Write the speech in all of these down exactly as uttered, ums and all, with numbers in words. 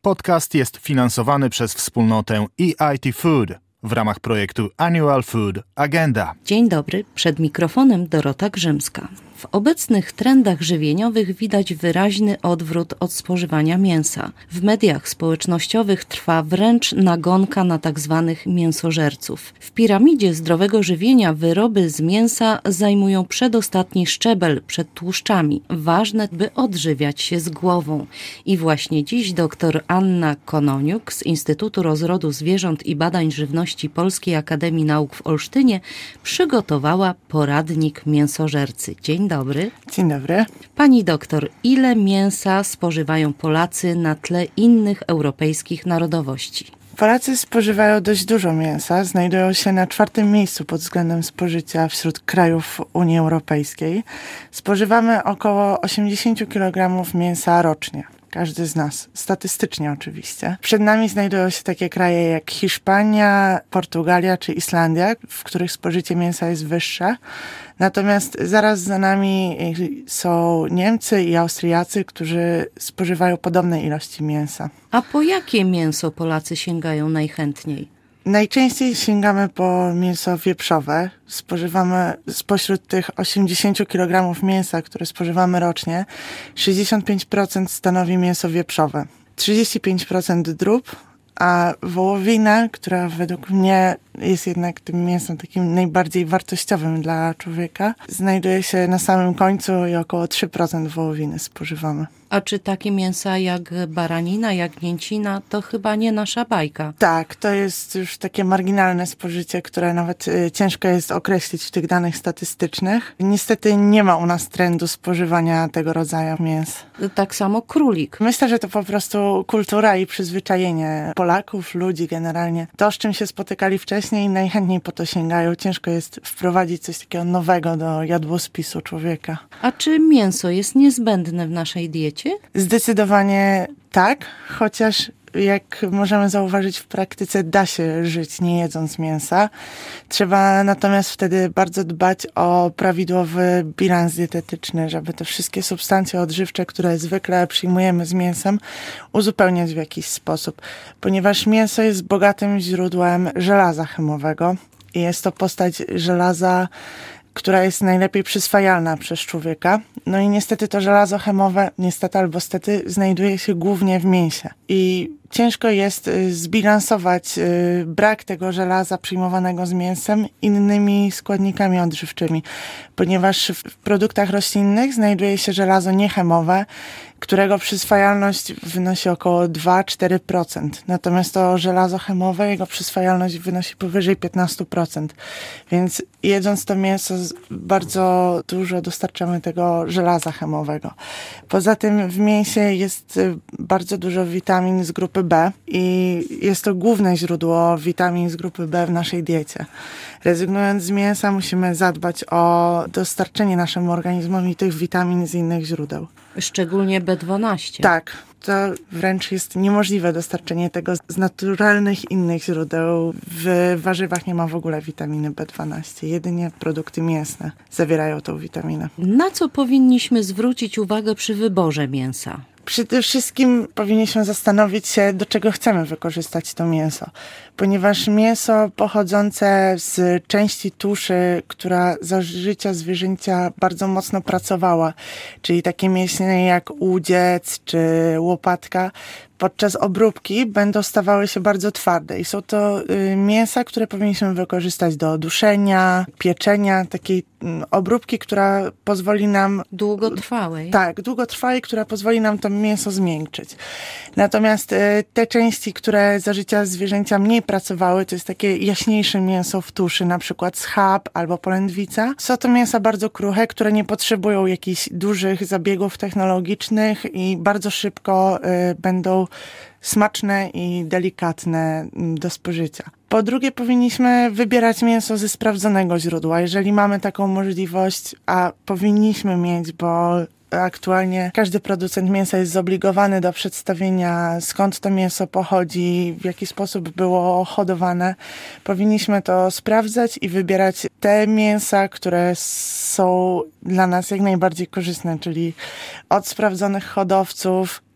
Podcast jest finansowany przez wspólnotę E I T Food w ramach projektu Annual Food Agenda. Dzień dobry, przed mikrofonem Dorota Grzymska. W obecnych trendach żywieniowych widać wyraźny odwrót od spożywania mięsa. W mediach społecznościowych trwa wręcz nagonka na tzw. mięsożerców. W piramidzie zdrowego żywienia wyroby z mięsa zajmują przedostatni szczebel przed tłuszczami. Ważne, by odżywiać się z głową. I właśnie dziś dr Anna Kononiuk z Instytutu Rozrodu Zwierząt i Badań Żywności Polskiej Akademii Nauk w Olsztynie przygotowała poradnik mięsożercy. Dzień dobry. Dzień dobry. Pani doktor, ile mięsa spożywają Polacy na tle innych europejskich narodowości? Polacy spożywają dość dużo mięsa. Znajdują się na czwartym miejscu pod względem spożycia wśród krajów Unii Europejskiej. Spożywamy około osiemdziesiąt kilogramów mięsa rocznie. Każdy z nas. Statystycznie oczywiście. Przed nami znajdują się takie kraje jak Hiszpania, Portugalia czy Islandia, w których spożycie mięsa jest wyższe. Natomiast zaraz za nami są Niemcy i Austriacy, którzy spożywają podobne ilości mięsa. A po jakie mięso Polacy sięgają najchętniej? Najczęściej sięgamy po mięso wieprzowe. Spożywamy spośród tych osiemdziesiąt kilogramów mięsa, które spożywamy rocznie, sześćdziesiąt pięć procent stanowi mięso wieprzowe, trzydzieści pięć procent drób, a wołowina, która według mnie jest jednak tym mięsem takim najbardziej wartościowym dla człowieka, znajduje się na samym końcu i około trzy procent wołowiny spożywamy. A czy takie mięsa jak baranina, jak mięcina, to chyba nie nasza bajka? Tak, to jest już takie marginalne spożycie, które nawet y, ciężko jest określić w tych danych statystycznych. Niestety nie ma u nas trendu spożywania tego rodzaju mięs. Tak samo królik. Myślę, że to po prostu kultura i przyzwyczajenie Polaków, ludzi generalnie. To, z czym się spotykali wcześniej, najchętniej po to sięgają. Ciężko jest wprowadzić coś takiego nowego do jadłospisu człowieka. A czy mięso jest niezbędne w naszej diecie? Zdecydowanie tak, chociaż jak możemy zauważyć w praktyce da się żyć nie jedząc mięsa. Trzeba natomiast wtedy bardzo dbać o prawidłowy bilans dietetyczny, żeby te wszystkie substancje odżywcze, które zwykle przyjmujemy z mięsem, uzupełniać w jakiś sposób. Ponieważ mięso jest bogatym źródłem żelaza chemowego i jest to postać żelaza, która jest najlepiej przyswajalna przez człowieka. No i niestety to żelazo chemowe, niestety albo stety, znajduje się głównie w mięsie. I ciężko jest zbilansować brak tego żelaza przyjmowanego z mięsem innymi składnikami odżywczymi, ponieważ w produktach roślinnych znajduje się żelazo niechemowe, którego przyswajalność wynosi około dwa do czterech procent. Natomiast to żelazo chemowe, jego przyswajalność wynosi powyżej piętnaście procent. Więc jedząc to mięso bardzo dużo dostarczamy tego żelaza chemowego. Poza tym w mięsie jest bardzo dużo witamin z grupy B i jest to główne źródło witamin z grupy B w naszej diecie. Rezygnując z mięsa musimy zadbać o dostarczenie naszemu organizmowi tych witamin z innych źródeł. Szczególnie B dwanaście. Tak, to wręcz jest niemożliwe dostarczenie tego z naturalnych innych źródeł. W warzywach nie ma w ogóle witaminy B dwanaście, jedynie produkty mięsne zawierają tą witaminę. Na co powinniśmy zwrócić uwagę przy wyborze mięsa? Przede wszystkim powinniśmy zastanowić się, do czego chcemy wykorzystać to mięso. Ponieważ mięso pochodzące z części tuszy, która za życia zwierzęcia bardzo mocno pracowała, czyli takie mięśnie jak łudziec czy łopatka, podczas obróbki będą stawały się bardzo twarde i są to y, mięsa, które powinniśmy wykorzystać do duszenia, pieczenia, takiej y, obróbki, która pozwoli nam... Długotrwałej. Tak, długotrwałej, która pozwoli nam to mięso zmiękczyć. Natomiast y, te części, które za życia zwierzęcia mniej pracowały, to jest takie jaśniejsze mięso w tuszy, na przykład schab albo polędwica. Są to mięsa bardzo kruche, które nie potrzebują jakichś dużych zabiegów technologicznych i bardzo szybko y, będą smaczne i delikatne do spożycia. Po drugie, powinniśmy wybierać mięso ze sprawdzonego źródła. Jeżeli mamy taką możliwość, a powinniśmy mieć, bo aktualnie każdy producent mięsa jest zobligowany do przedstawienia, skąd to mięso pochodzi, w jaki sposób było hodowane. Powinniśmy to sprawdzać i wybierać te mięsa, które są dla nas jak najbardziej korzystne, czyli od sprawdzonych hodowców,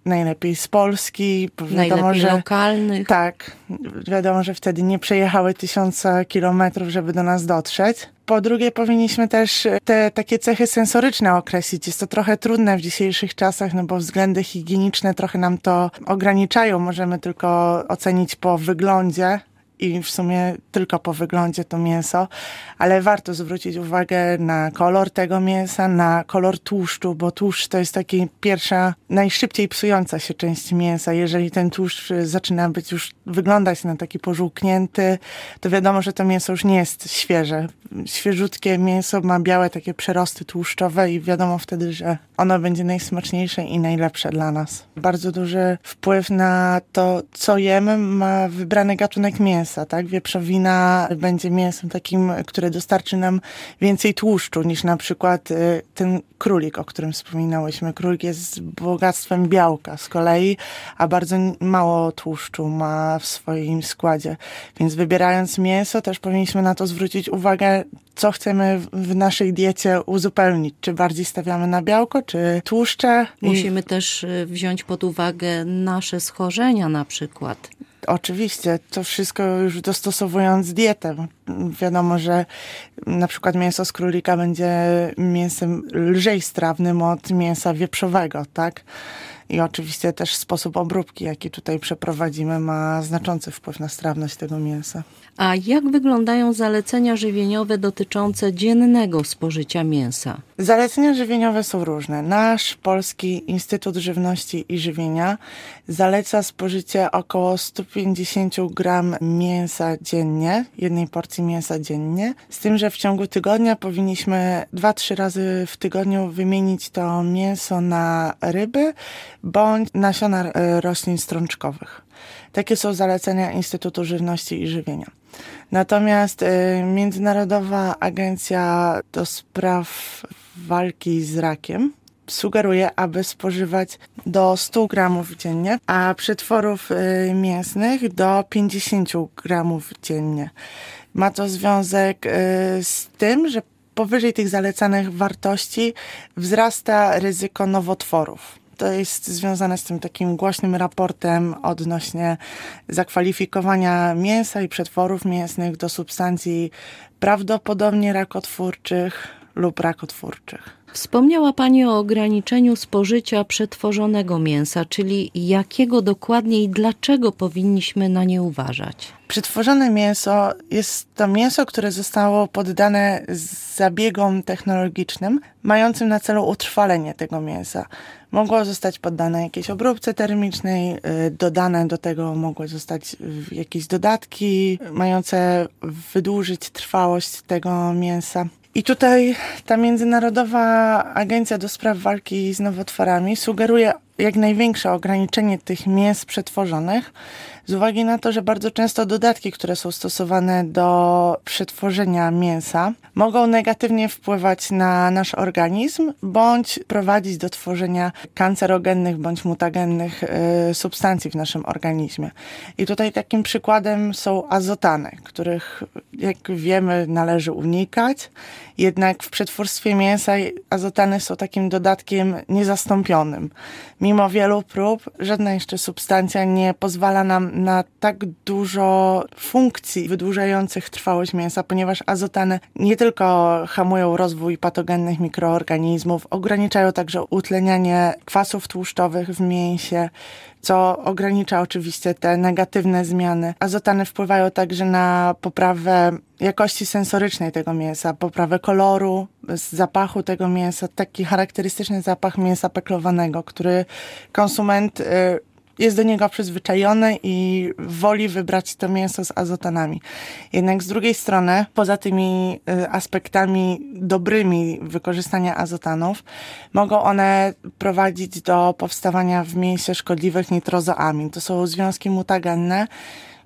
najlepiej z Polski. Najlepiej wiadomo, że, lokalnych. Tak. Wiadomo, że wtedy nie przejechały tysiące kilometrów, żeby do nas dotrzeć. Po drugie, powinniśmy też te takie cechy sensoryczne określić. Jest to trochę trudne w dzisiejszych czasach, no bo względy higieniczne trochę nam to ograniczają. Możemy tylko ocenić po wyglądzie i w sumie tylko po wyglądzie to mięso, ale warto zwrócić uwagę na kolor tego mięsa, na kolor tłuszczu, bo tłuszcz to jest taka pierwsza, najszybciej psująca się część mięsa. Jeżeli ten tłuszcz zaczyna być już, wyglądać na taki pożółknięty, to wiadomo, że to mięso już nie jest świeże. Świeżutkie mięso ma białe takie przerosty tłuszczowe i wiadomo wtedy, że ono będzie najsmaczniejsze i najlepsze dla nas. Bardzo duży wpływ na to, co jemy, ma wybrany gatunek mięsa. Tak? Wieprzowina będzie mięsem takim, które dostarczy nam więcej tłuszczu niż na przykład ten królik, o którym wspominałyśmy. Królik jest bogactwem białka z kolei, a bardzo mało tłuszczu ma w swoim składzie. Więc wybierając mięso też powinniśmy na to zwrócić uwagę, co chcemy w naszej diecie uzupełnić. Czy bardziej stawiamy na białko, czy tłuszcze. Musimy I... też wziąć pod uwagę nasze schorzenia na przykład. Oczywiście, to wszystko już dostosowując dietę. Wiadomo, że na przykład mięso z królika będzie mięsem lżej strawnym od mięsa wieprzowego, tak? I oczywiście też sposób obróbki, jaki tutaj przeprowadzimy, ma znaczący wpływ na strawność tego mięsa. A jak wyglądają zalecenia żywieniowe dotyczące dziennego spożycia mięsa? Zalecenia żywieniowe są różne. Nasz Polski Instytut Żywności i Żywienia zaleca spożycie około sto pięćdziesiąt gramów mięsa dziennie, jednej porcji mięsa dziennie, z tym, że w ciągu tygodnia powinniśmy dwa, trzy razy w tygodniu wymienić to mięso na ryby bądź nasiona roślin strączkowych. Takie są zalecenia Instytutu Żywności i Żywienia. Natomiast y, Międzynarodowa Agencja do Spraw Walki z Rakiem sugeruje, aby spożywać do stu gramów dziennie, a przetworów y, mięsnych do pięćdziesięciu gramów dziennie. Ma to związek y, z tym, że powyżej tych zalecanych wartości wzrasta ryzyko nowotworów. To jest związane z tym takim głośnym raportem odnośnie zakwalifikowania mięsa i przetworów mięsnych do substancji prawdopodobnie rakotwórczych lub rakotwórczych. Wspomniała Pani o ograniczeniu spożycia przetworzonego mięsa, czyli jakiego dokładnie i dlaczego powinniśmy na nie uważać? Przetworzone mięso jest to mięso, które zostało poddane zabiegom technologiczm, mającym na celu utrwalenie tego mięsa. Mogło zostać poddane jakiejś obróbce termicznej, dodane do tego mogły zostać jakieś dodatki mające wydłużyć trwałość tego mięsa. I tutaj ta Międzynarodowa Agencja do Spraw Walki z Nowotworami sugeruje jak największe ograniczenie tych mięs przetworzonych z uwagi na to, że bardzo często dodatki, które są stosowane do przetworzenia mięsa, mogą negatywnie wpływać na nasz organizm bądź prowadzić do tworzenia kancerogennych bądź mutagennych y, substancji w naszym organizmie. I tutaj takim przykładem są azotany, których, jak wiemy, należy unikać. Jednak w przetwórstwie mięsa azotany są takim dodatkiem niezastąpionym. Mimo wielu prób, żadna jeszcze substancja nie pozwala nam na tak dużo funkcji wydłużających trwałość mięsa, ponieważ azotany nie tylko hamują rozwój patogennych mikroorganizmów, ograniczają także utlenianie kwasów tłuszczowych w mięsie, co ogranicza oczywiście te negatywne zmiany. Azotany wpływają także na poprawę jakości sensorycznej tego mięsa, poprawę koloru, zapachu tego mięsa, taki charakterystyczny zapach mięsa peklowanego, który konsument jest do niego przyzwyczajony i woli wybrać to mięso z azotanami. Jednak z drugiej strony, poza tymi aspektami dobrymi wykorzystania azotanów, mogą one prowadzić do powstawania w mięsie szkodliwych nitrozoamin. To są związki mutagenne,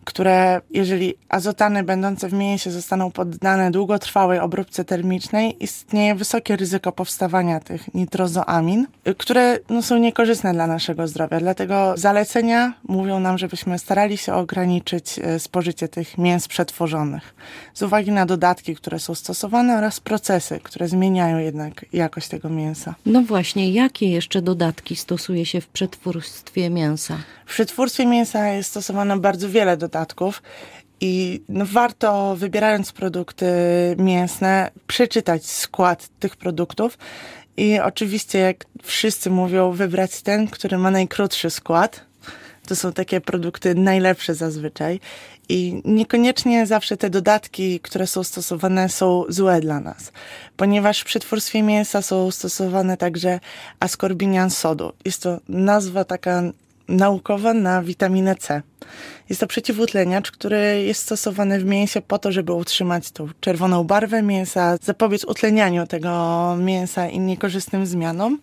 które jeżeli azotany będące w mięsie zostaną poddane długotrwałej obróbce termicznej, istnieje wysokie ryzyko powstawania tych nitrozoamin, które no, są niekorzystne dla naszego zdrowia. Dlatego zalecenia mówią nam, żebyśmy starali się ograniczyć spożycie tych mięs przetworzonych z uwagi na dodatki, które są stosowane oraz procesy, które zmieniają jednak jakość tego mięsa. No właśnie, jakie jeszcze dodatki stosuje się w przetwórstwie mięsa? W przetwórstwie mięsa jest stosowane bardzo wiele dodatków i no warto, wybierając produkty mięsne, przeczytać skład tych produktów i oczywiście, jak wszyscy mówią, wybrać ten, który ma najkrótszy skład. To są takie produkty najlepsze zazwyczaj i niekoniecznie zawsze te dodatki, które są stosowane, są złe dla nas, ponieważ w przetwórstwie mięsa są stosowane także askorbinian sodu. Jest to nazwa taka naukowa na witaminę C. Jest to przeciwutleniacz, który jest stosowany w mięsie po to, żeby utrzymać tą czerwoną barwę mięsa, zapobiec utlenianiu tego mięsa i niekorzystnym zmianom.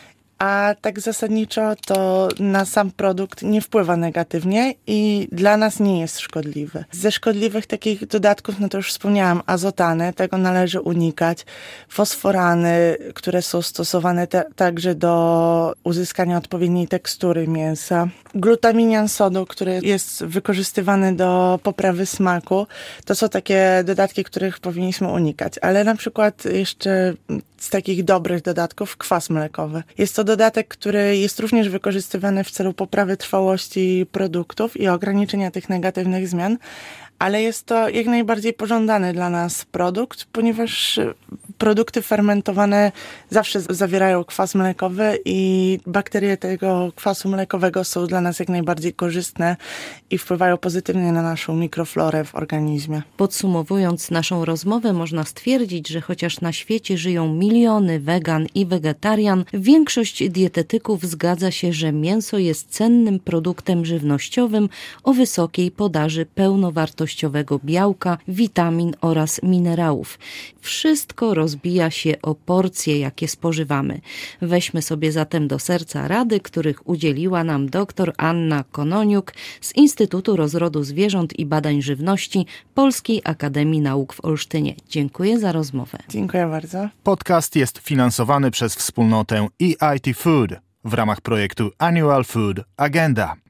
A tak zasadniczo to na sam produkt nie wpływa negatywnie i dla nas nie jest szkodliwy. Ze szkodliwych takich dodatków, no to już wspomniałam, azotany, tego należy unikać. Fosforany, które są stosowane te, także do uzyskania odpowiedniej tekstury mięsa. Glutaminian sodu, który jest wykorzystywany do poprawy smaku. To są takie dodatki, których powinniśmy unikać. Ale na przykład jeszcze z takich dobrych dodatków kwas mlekowy. Jest to dodatek, który jest również wykorzystywany w celu poprawy trwałości produktów i ograniczenia tych negatywnych zmian, ale jest to jak najbardziej pożądany dla nas produkt, ponieważ produkty fermentowane zawsze zawierają kwas mlekowy i bakterie tego kwasu mlekowego są dla nas jak najbardziej korzystne i wpływają pozytywnie na naszą mikroflorę w organizmie. Podsumowując naszą rozmowę, można stwierdzić, że chociaż na świecie żyją miliony wegan i wegetarian, większość dietetyków zgadza się, że mięso jest cennym produktem żywnościowym o wysokiej podaży pełnowartościowego białka, witamin oraz minerałów. Wszystko rozbija się o porcje, jakie spożywamy. Weźmy sobie zatem do serca rady, których udzieliła nam dr Anna Kononiuk z Instytutu Rozrodu Zwierząt i Badań Żywności Polskiej Akademii Nauk w Olsztynie. Dziękuję za rozmowę. Dziękuję bardzo. Podcast jest finansowany przez wspólnotę E I T Food w ramach projektu Annual Food Agenda.